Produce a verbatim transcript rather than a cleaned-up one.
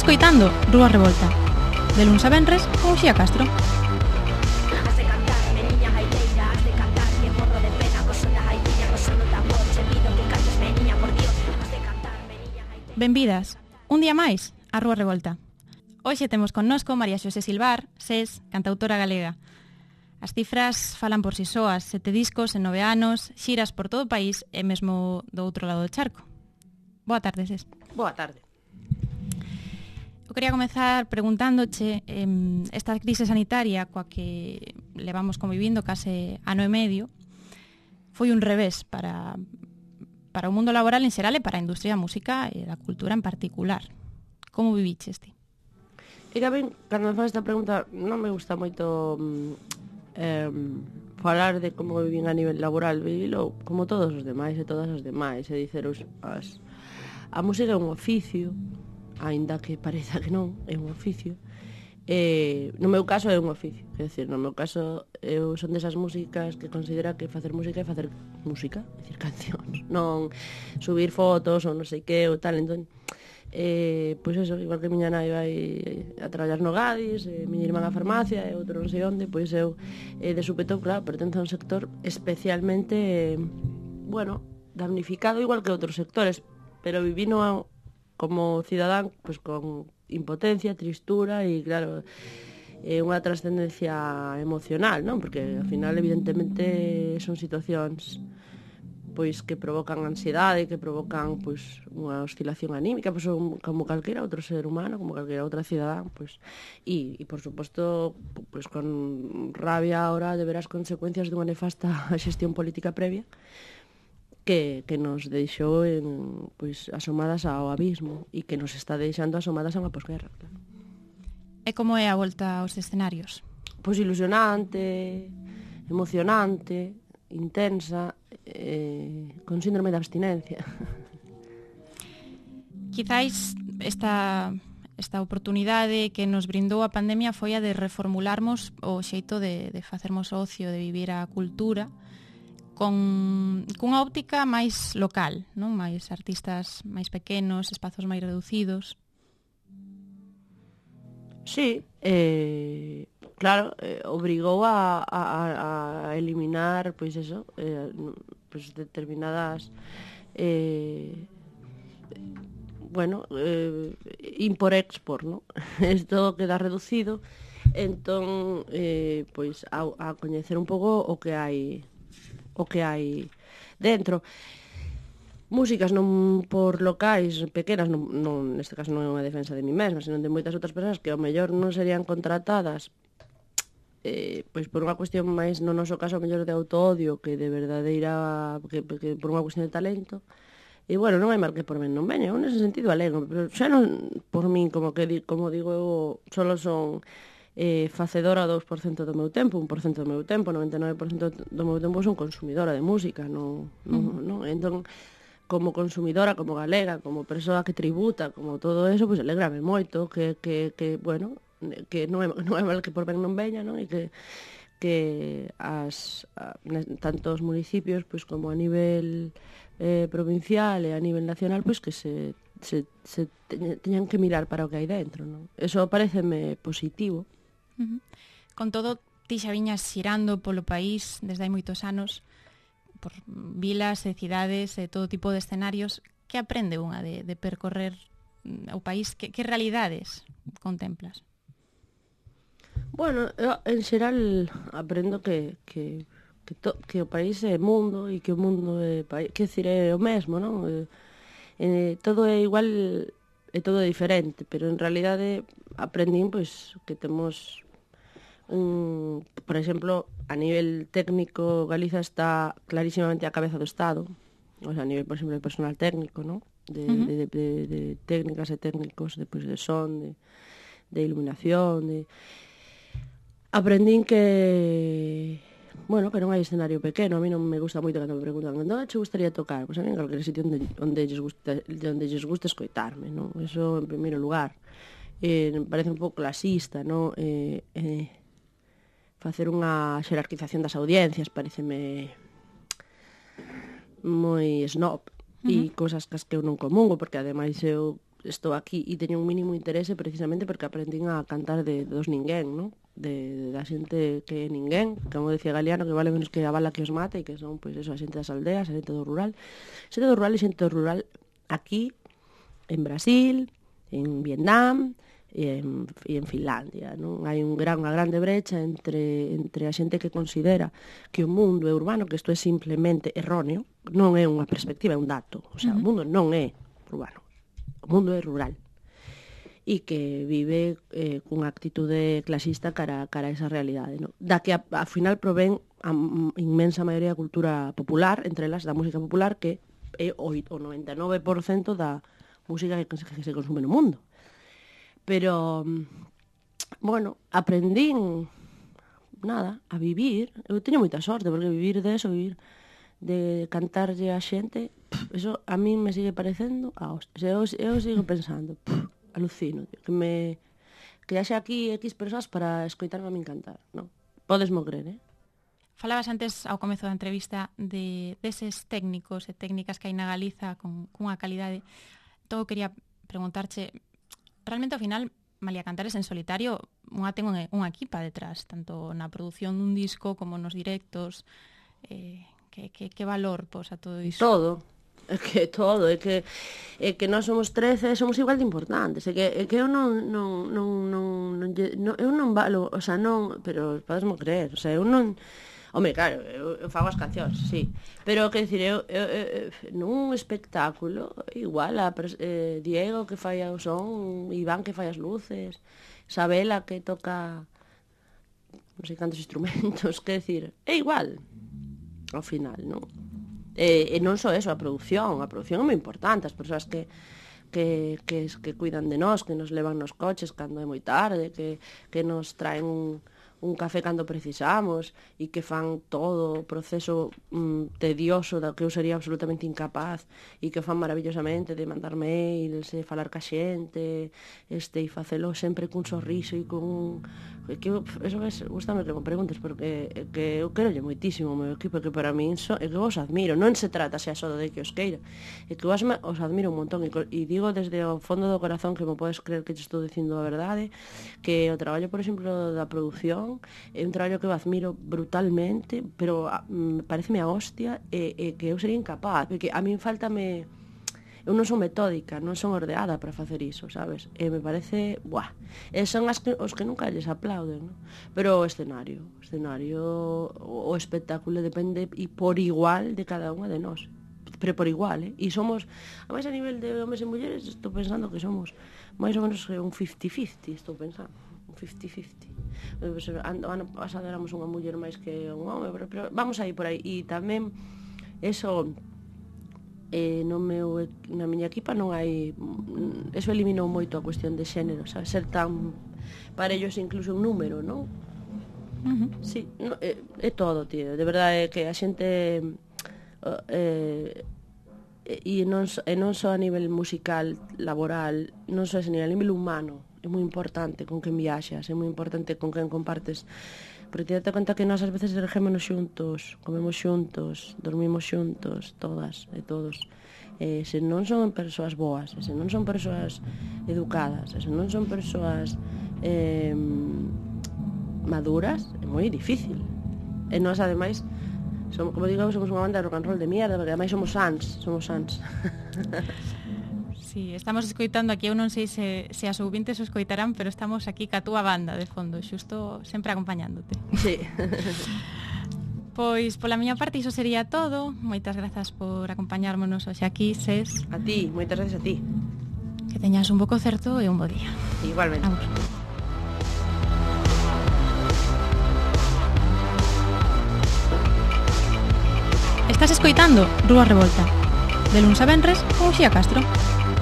escoitando Rúa Revolta, de luns a venres con Uxía Castro. Benvidas, un día máis a Rúa Revolta. Hoxe temos connosco María Xosé Silvar, SES, cantautora galega. As cifras falan por si soas, sete discos en nove anos, xiras por todo o país e mesmo do outro lado do charco. Boa tarde, SES. Boa tarde. Eu quería comezar preguntándoche eh, esta crise sanitaria coa que levamos convivindo case ano e medio foi un revés para, para o mundo laboral en xeral e para a industria da música e da cultura en particular. Como viviches ti? E que a mí, cando me faz esta pregunta, non me gusta moito eh, falar de como vivín a nivel laboral, vivilo como todos os demais e todas as demais, e dicer os, as, a música é un oficio, aínda que pareza que non, é un oficio. Eh, no meu caso é un oficio, é dicir, no meu caso eu son desas músicas que considera que facer música é facer música, é dicir, cancións, non subir fotos ou non sei que ou tal, entón eh, pois eso, igual que miña nai vai a traballar no Gadis, eh, miña irmán a farmacia e outro non sei onde, pois eu eh, de súpeto, claro, pertenzo a un sector especialmente eh, bueno, damnificado igual que outros sectores, pero vivino a como cidadán, pues con impotencia, tristura e, claro, eh, unha trascendencia emocional, non? Porque, ao final, evidentemente, son situacións pois que provocan ansiedade, que provocan pois unha oscilación anímica, pois como calquera outro ser humano, como calquera outra cidadán, pois e, e por suposto, pois con rabia ahora de ver as consecuencias dunha nefasta xestión política previa, que, que nos deixou en, pois, asomadas ao abismo e que nos está deixando asomadas a unha posguerra. Claro. E como é a volta aos escenarios? Pois ilusionante, emocionante, intensa, eh, con síndrome de abstinencia. Quizáis esta, esta oportunidade que nos brindou a pandemia foi a de reformularmos o xeito de, de facermos ocio, de vivir a cultura, con cunha óptica máis local, non? Máis artistas máis pequenos, espazos máis reducidos. Sí, eh, claro, eh, obrigou a, a, a eliminar, pois eso, eh, pois determinadas eh, bueno, eh, import-export, non? Isto queda reducido, entón, eh, pois a, a coñecer un pouco o que hai o que hai dentro. Músicas non por locais pequenas, non, non, neste caso non é unha defensa de mí mesma, senón de moitas outras persoas que ao mellor non serían contratadas eh, pois por unha cuestión máis, no noso caso, ao mellor de autoodio que de verdadeira, que, que por unha cuestión de talento. E bueno, non hai mal que por ben non veña, eu nese sentido alegro, pero xa non por min, como que como digo eu, solo son eh, facedora dous por cento do meu tempo, un por cento do meu tempo, noventa e nove por cento do meu tempo son consumidora de música, non, non, uh-huh. non, entón, como consumidora, como galega, como persoa que tributa, como todo eso, pois pues, alegrame moito, que, que, que bueno, que non é, non é mal que por ben non veña, non? E que, que as, a, tanto os municipios, pois pues, como a nivel eh, provincial e a nivel nacional, pois pues, que se, se, se teñan que mirar para o que hai dentro, non? Eso pareceme positivo. Uh-huh. Con todo, ti xa viñas xirando polo país desde hai moitos anos por vilas e cidades e todo tipo de escenarios. Que aprende unha de, de percorrer o país? Que, que realidades contemplas? Bueno, eu, en xeral aprendo que, que, que, to, que o país é mundo e que o mundo é país, que decir, é o mesmo, non? Eh, eh, todo é igual e todo é diferente, pero en realidade aprendín pois que temos un, por exemplo, a nivel técnico Galiza está clarísimamente á cabeza do Estado, o sea, a nivel, por exemplo, de personal técnico, non? De, uh-huh. de, de, de, de técnicas e técnicos de, pues, de son, de, de iluminación, de... Aprendín que, bueno, que non hai escenario pequeno. A mí non me gusta moito cando me preguntan onde che gustaría tocar? Pois pues a mí en calquera sitio onde, onde, lles gusta, onde lles guste escoitarme, non? Eso en primeiro lugar. Eh, me parece un pouco clasista, non? Eh, eh, facer unha xerarquización das audiencias pareceme moi snob. Uh-huh. E cousas cas que eu non comungo, porque ademais eu estou aquí e teño un mínimo interese precisamente porque aprendín a cantar de dos ninguén, non? De, de da xente que é ninguén, como decía Galeano, que vale menos que a bala que os mate, e que son, pois, eso, a xente das aldeas, a xente do rural. Xente do rural e xente do rural aquí, en Brasil, en Vietnam e en, e en Finlandia, non? Hai un gran, unha grande brecha entre, entre a xente que considera que o mundo é urbano, que isto é simplemente erróneo, non é unha perspectiva, é un dato. O sea, uh-huh. O mundo non é urbano. O mundo é rural e que vive eh, cunha actitude clasista cara, cara a esa realidade, no? Da que a, a final provén a inmensa maioría da cultura popular, entre elas da música popular, que é o, o noventa e nove por cento da música que, que se consume no mundo. Pero, bueno, aprendín nada, a vivir. Eu teño moita sorte, porque vivir de eso, vivir de cantarlle a xente, pff, eso a mí me sigue parecendo a hostia. Eu, eu sigo pensando, pff, alucino, tío, que me que haxe aquí X persoas para escoitarme a min cantar, non? Podes mo crer, eh? Falabas antes ao comezo da entrevista de deses técnicos e técnicas que hai na Galiza con cunha calidade. Entón, quería preguntarche, realmente ao final, malia cantares en solitario, unha ten unha, unha equipa detrás, tanto na produción dun disco como nos directos. Eh, que, que, que valor pos a todo iso? Todo. É que todo, é que é que nós somos trece, somos igual de importantes, é que é que eu non non non non, non, non eu non valo, o sea, non, pero podesmo creer, o sea, eu non. Home, claro, eu, eu fago as cancións, sí. Pero, que dicir, eu, eu, eu nun espectáculo, igual, a eh, Diego que fai o son, Iván que fai as luces, Sabela que toca non sei cantos instrumentos, que dicir, é igual, ao final, non? E, e non só eso, a produción, a produción é moi importante, as persoas que que, que, que cuidan de nós, que nos levan nos coches cando é moi tarde, que, que nos traen un un café cando precisamos e que fan todo o proceso mm, tedioso da que eu sería absolutamente incapaz e que fan maravillosamente de mandar mails, de falar ca xente, este, e facelo sempre cun sorriso e con que eu, eso ves, gustame que me preguntes porque que eu quero moitísimo o meu equipo, que para min so, é que eu os admiro, non se trata xa só de que os queira, é que eu os, os admiro un montón e, e digo desde o fondo do corazón que me podes creer que te estou dicindo a verdade, que o traballo, por exemplo, da produción é un traballo que eu admiro brutalmente, pero me pareceme a hostia e, e que eu sería incapaz, porque a min faltame, eu non son metódica, non son ordeada para facer iso, sabes? E me parece, buah, e son as que, os que nunca lles aplauden, ¿no? Pero o escenario, o escenario, o, o espectáculo depende e por igual de cada unha de nós, pero por igual, eh? E somos, a máis a nivel de homes e mulleres, estou pensando que somos máis ou menos un cincuenta cincuenta, estou pensando. cincuenta cincuenta. O ano pasado éramos unha muller máis que un home, pero, pero vamos aí por aí. E tamén eso eh, no meu, na miña equipa non hai, eso eliminou moito a cuestión de xénero, sabe? Ser tan parellos incluso un número, non? Uh-huh. Sí, no, é, é todo, tío. De verdade é que a xente eh, e non, e non só a nivel musical, laboral, non só a nivel, a nivel humano. É moi importante con quen viaxas, é moi importante con quen compartes, porque te date conta que nós ás veces erguémonos xuntos, comemos xuntos, dormimos xuntos, todas e todos. E se non son persoas boas, e se non son persoas educadas, e se non son persoas eh, maduras, é moi difícil. E nós, ademais, somos, como digo, somos unha banda de rock and roll de mierda, porque ademais somos sans, somos sans. Sí, estamos escoitando aquí, eu non sei se, se as ouvintes o escoitarán, pero estamos aquí ca túa banda de fondo, xusto sempre acompañándote. Sí. Pois, pola miña parte, iso sería todo. Moitas grazas por acompañármonos hoxe aquí, Ses. A ti, moitas gracias a ti. Que teñas un bo concerto e un bo día. Igualmente. Vamos. Estás escoitando Rúa Revolta, de luns a venres con Uxía Castro.